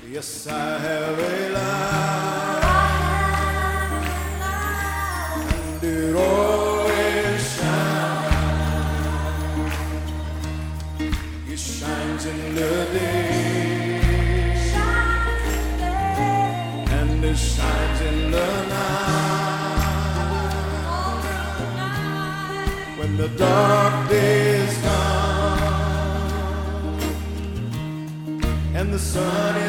Yes, I have a light, and it always shines. It shines in the day, and it shines in the night. When the dark days come and the sun is